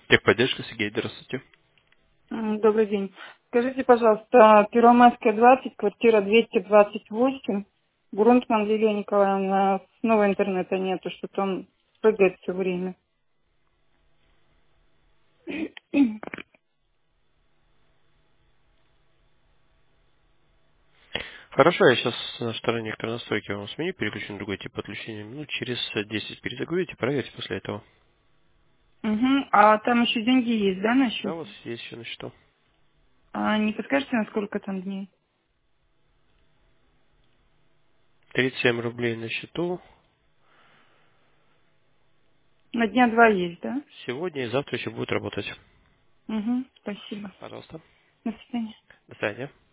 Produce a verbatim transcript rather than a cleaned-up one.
Техподдержка, Сергей, здравствуйте. М, Добрый день. Скажите, пожалуйста, Первомайская, двадцать, квартира двести двадцать восемь, Грунтман Лилия Николаевна, снова интернета нету, что-то он прыгает все время. Хорошо, я сейчас на стороне некоторые настройки вам сменю, переключу на другой тип подключения. Ну, через десять перезагрузите, проверьте после этого. Мгм. А там еще деньги есть, да, на Да, у счете? вас есть еще на счету. А не подскажете, на сколько там дней? тридцать семь рублей на счету. На дня два есть, да? Сегодня и завтра еще будет работать. Угу. Спасибо. Пожалуйста. До свидания. До свидания.